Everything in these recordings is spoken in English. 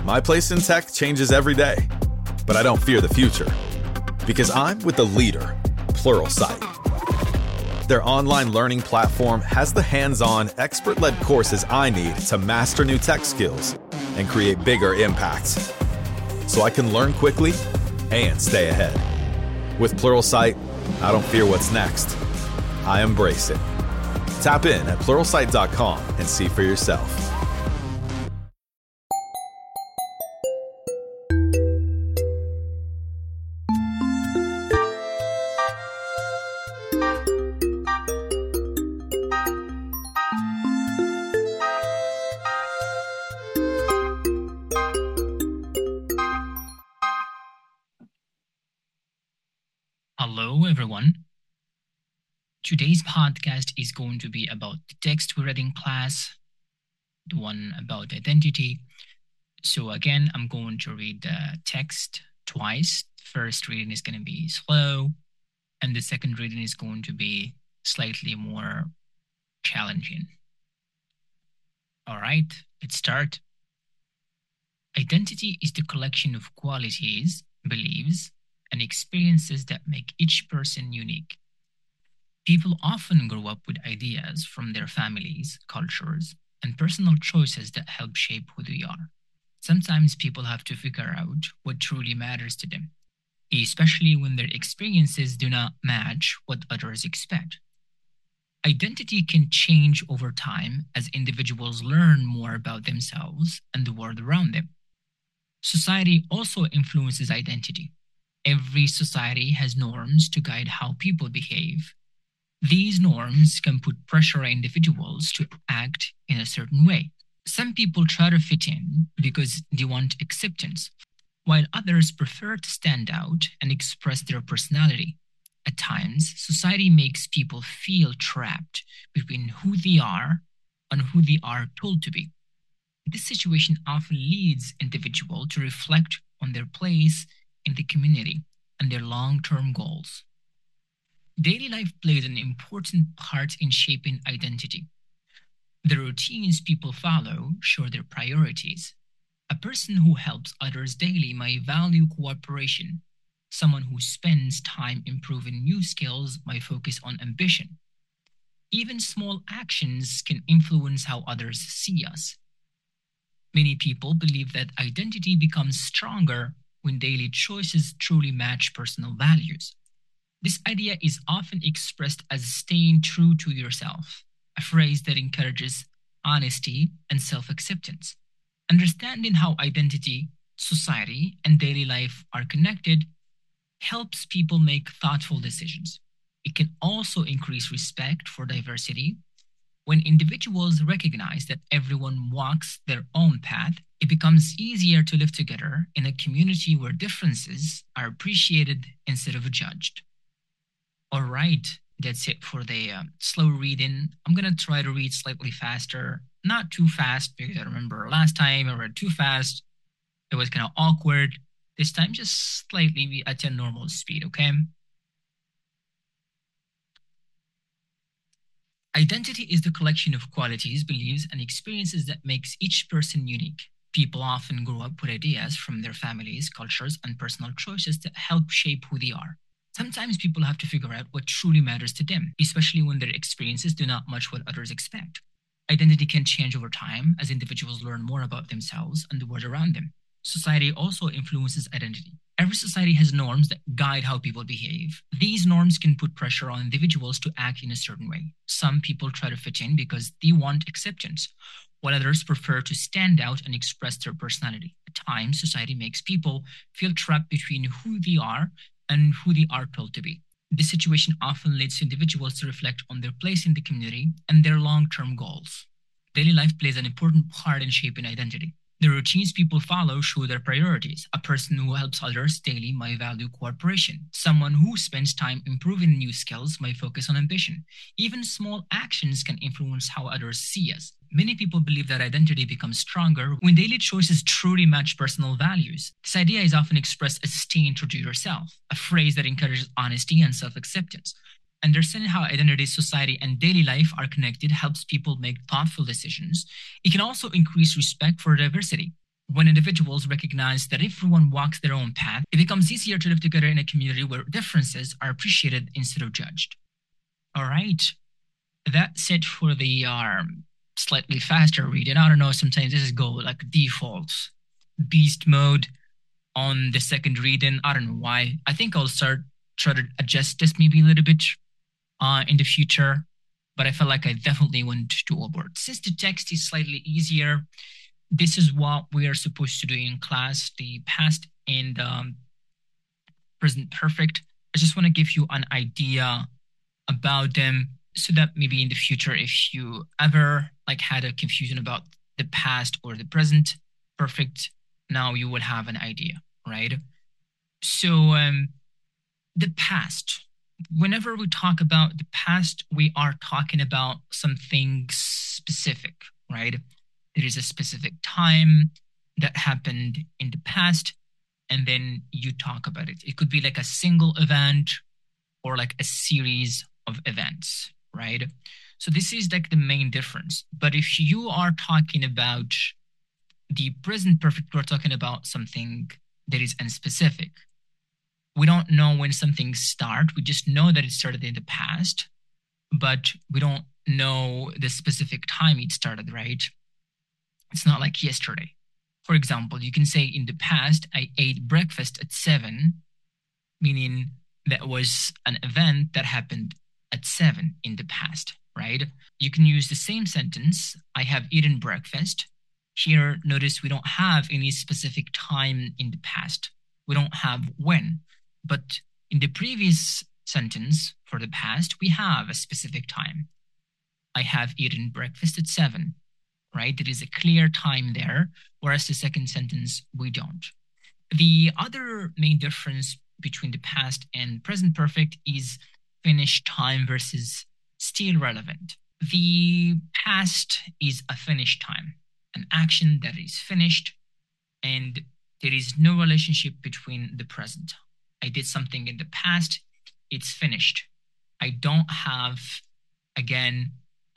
My place in tech changes every day, but I don't fear the future because I'm with the leader, Pluralsight. Their online learning platform has the hands-on, expert-led courses I need to master new tech skills and create bigger impacts, so I can learn quickly and stay ahead. With Pluralsight, I don't fear what's next. I embrace it. Tap in at Pluralsight.com and see for yourself. Hello, everyone. Today's podcast is going to be about the text we read in class, the one about identity. So again, I'm going to read the text twice. First reading is going to be slow, and the second reading is going to be slightly more challenging. All right, let's start. Identity is the collection of qualities, beliefs, and experiences that make each person unique. People often grow up with ideas from their families, cultures, and personal choices that help shape who they are. Sometimes people have to figure out what truly matters to them, especially when their experiences do not match what others expect. Identity can change over time as individuals learn more about themselves and the world around them. Society also influences identity. Every society has norms to guide how people behave. These norms can put pressure on individuals to act in a certain way. Some people try to fit in because they want acceptance, while others prefer to stand out and express their personality. At times, society makes people feel trapped between who they are and who they are told to be. This situation often leads individuals to reflect on their place in the community and their long-term goals. Daily life plays an important part in shaping identity. The routines people follow show their priorities. A person who helps others daily might value cooperation. Someone who spends time improving new skills might focus on ambition. Even small actions can influence how others see us. Many people believe that identity becomes stronger when daily choices truly match personal values. This idea is often expressed as staying true to yourself, a phrase that encourages honesty and self-acceptance. Understanding how identity, society, and daily life are connected helps people make thoughtful decisions. It can also increase respect for diversity. When individuals recognize that everyone walks their own path, it becomes easier to live together in a community where differences are appreciated instead of judged. All right, that's it for the slow reading. I'm going to try to read slightly faster, not too fast, because I remember last time I read too fast. It was kind of awkward. This time, just slightly at a normal speed, okay? Identity is the collection of qualities, beliefs, and experiences that makes each person unique. People often grow up with ideas from their families, cultures, and personal choices that help shape who they are. Sometimes people have to figure out what truly matters to them, especially when their experiences do not match what others expect. Identity can change over time as individuals learn more about themselves and the world around them. Society also influences identity. Every society has norms that guide how people behave. These norms can put pressure on individuals to act in a certain way. Some people try to fit in because they want acceptance, while others prefer to stand out and express their personality. At times, society makes people feel trapped between who they are and who they are told to be. This situation often leads individuals to reflect on their place in the community and their long-term goals. Daily life plays an important part in shaping identity. The routines people follow show their priorities. A person who helps others daily might value cooperation. Someone who spends time improving new skills might focus on ambition. Even small actions can influence how others see us. Many people believe that identity becomes stronger when daily choices truly match personal values. This idea is often expressed as staying true to yourself, a phrase that encourages honesty and self-acceptance. Understanding how identity, society, and daily life are connected helps people make thoughtful decisions. It can also increase respect for diversity. When individuals recognize that everyone walks their own path, it becomes easier to live together in a community where differences are appreciated instead of judged. All right. That's it for the slightly faster reading. I don't know, sometimes this is go like defaults. Beast mode on the second reading. I don't know why. I think I'll try to adjust this maybe a little bit in the future, but I felt like I definitely went too overboard. Since the text is slightly easier, this is what we are supposed to do in class, the past and present perfect. I just want to give you an idea about them so that maybe in the future, if you ever like had a confusion about the past or the present perfect, now you will have an idea, right? So the past, whenever we talk about the past, we are talking about something specific, right? There is a specific time that happened in the past, and then you talk about it. It could be like a single event or like a series of events, right? So this is like the main difference. But if you are talking about the present perfect, we're talking about something that is unspecific. We don't know when something started. We just know that it started in the past, but we don't know the specific time it started, right? It's not like yesterday. For example, you can say in the past, I ate breakfast at 7, meaning that was an event that happened at 7 in the past, right? You can use the same sentence, I have eaten breakfast. Here, notice we don't have any specific time in the past. We don't have when. But in the previous sentence for the past, we have a specific time. I have eaten breakfast at 7, right? There is a clear time there, whereas the second sentence, we don't. The other main difference between the past and present perfect is finished time versus still relevant. The past is a finished time, an action that is finished, and there is no relationship between the present. I did something in the past, it's finished. I don't have, again,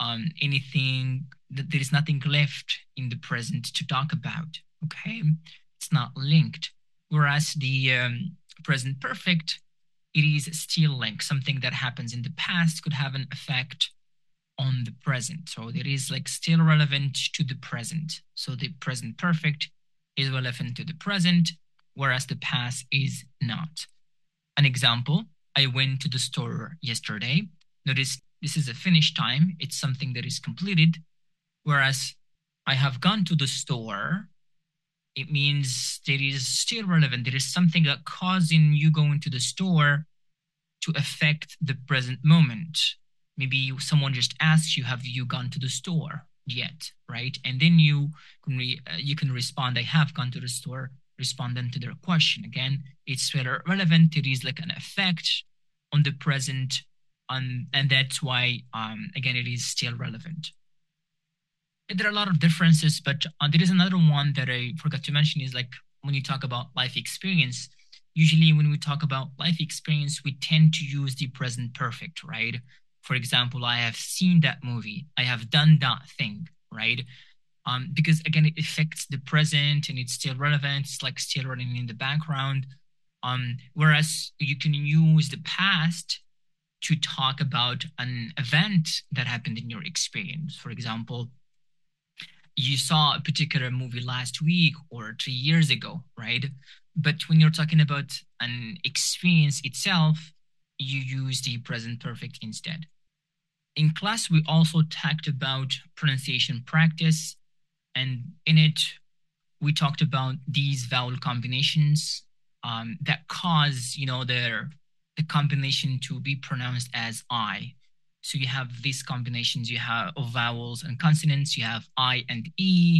anything, there is nothing left in the present to talk about, okay? It's not linked. Whereas the present perfect, it is still linked. Something that happens in the past could have an effect on the present. So it is like still relevant to the present. So the present perfect is relevant to the present, whereas the past is not. An example, I went to the store yesterday. Notice this is a finished time. It's something that is completed. Whereas I have gone to the store, it means there is still relevant. There is something that causing you going to the store to affect the present moment. Maybe someone just asks you, have you gone to the store yet, right? And then you can respond, I have gone to the store, responding to their question. Again, it's relevant. It is like an effect on the present, and that's why, again, it is still relevant. There are a lot of differences, but there is another one that I forgot to mention is like when you talk about life experience, usually when we talk about life experience, we tend to use the present perfect, right? For example, I have seen that movie. I have done that thing, right? Because again, it affects the present and it's still relevant. It's like still running in the background. Whereas you can use the past to talk about an event that happened in your experience. For example, you saw a particular movie last week or 3 years ago, right? But when you're talking about an experience itself, you use the present perfect instead. In class, we also talked about pronunciation practice, and in it, we talked about these vowel combinations that cause, the combination to be pronounced as I. So you have these combinations, you have of vowels and consonants, you have I and E,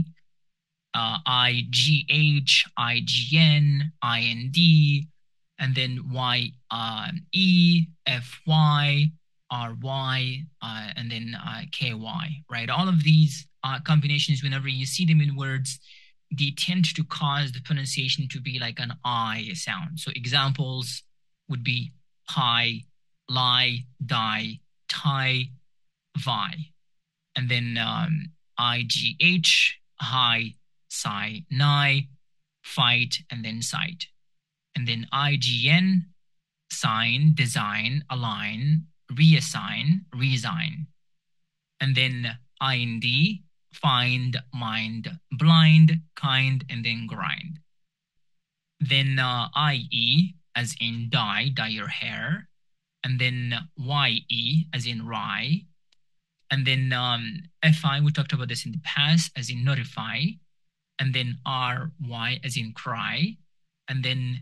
IGH, IGN, IND, and then YE, FY, RY, and then KY, right? All of these combinations, whenever you see them in words, they tend to cause the pronunciation to be like an I sound. So examples would be high, lie, die, tie, vi. And then IGH, high, sigh, nigh, fight, and then sight. And then IGN, sign, design, align, reassign, resign. And then IND, find, mind, blind, kind, and then grind. Then IE, as in dye your hair. And then YE, as in rye. And then FI, we talked about this in the past, as in notify. And then RY, as in cry. And then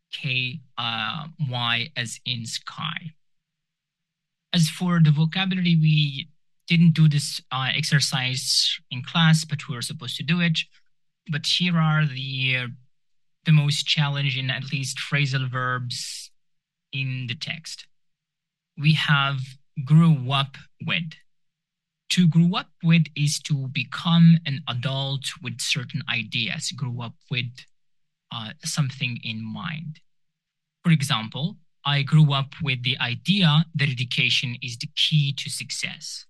KY, as in sky. As for the vocabulary, we didn't do this exercise in class, but we were supposed to do it. But here are the most challenging, at least phrasal verbs in the text. We have grew up with. To grow up with is to become an adult with certain ideas, grow up with something in mind. For example, I grew up with the idea that education is the key to success.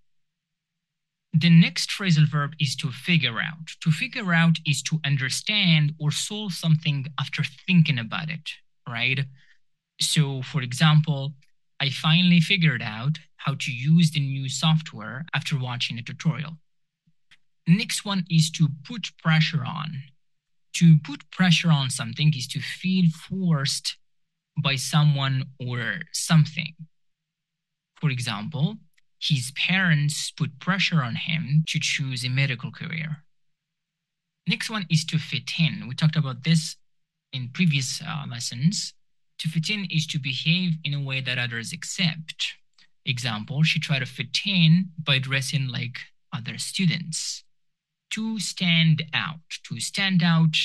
The next phrasal verb is to figure out. To figure out is to understand or solve something after thinking about it, right? So, for example, I finally figured out how to use the new software after watching a tutorial. Next one is to put pressure on. To put pressure on something is to feel forced by someone or something. For example, his parents put pressure on him to choose a medical career. Next one is to fit in. We talked about this in previous lessons. To fit in is to behave in a way that others accept. Example, she tried to fit in by dressing like other students. To stand out. To stand out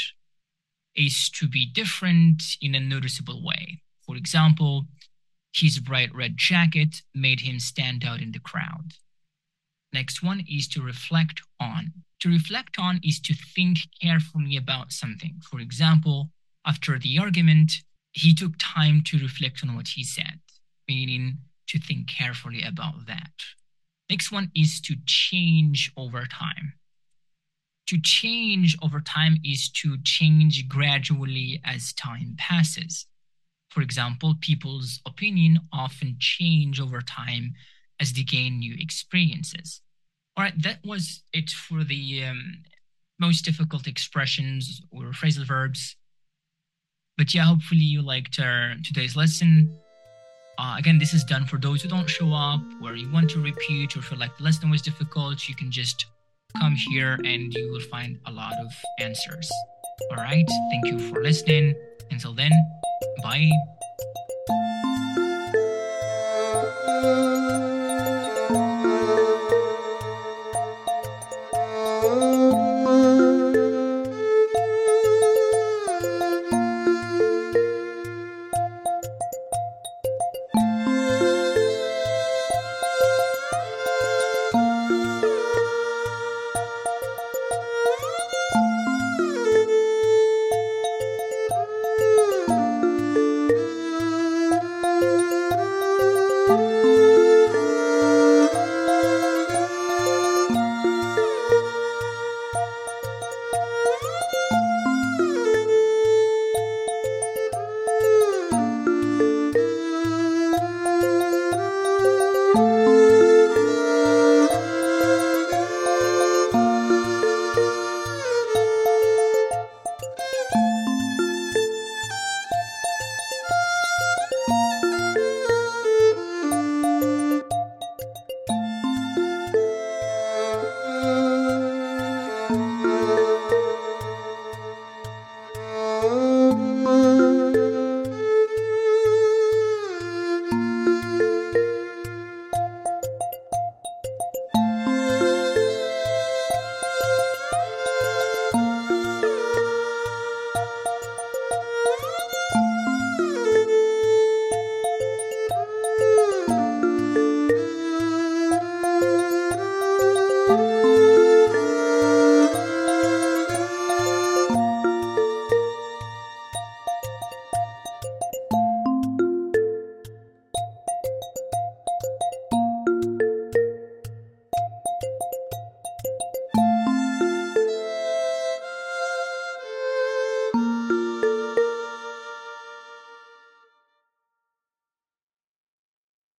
is to be different in a noticeable way. For example, his bright red jacket made him stand out in the crowd. Next one is to reflect on. To reflect on is to think carefully about something. For example, after the argument, he took time to reflect on what he said, meaning to think carefully about that. Next one is to change over time. To change over time is to change gradually as time passes. For example, people's opinion often change over time as they gain new experiences. All right, that was it for the most difficult expressions or phrasal verbs. But yeah, hopefully you liked today's lesson. Again, this is done for those who don't show up, where you want to repeat, or feel like the lesson was difficult. You can just come here and you will find a lot of answers. All right, thank you for listening. Until then, bye.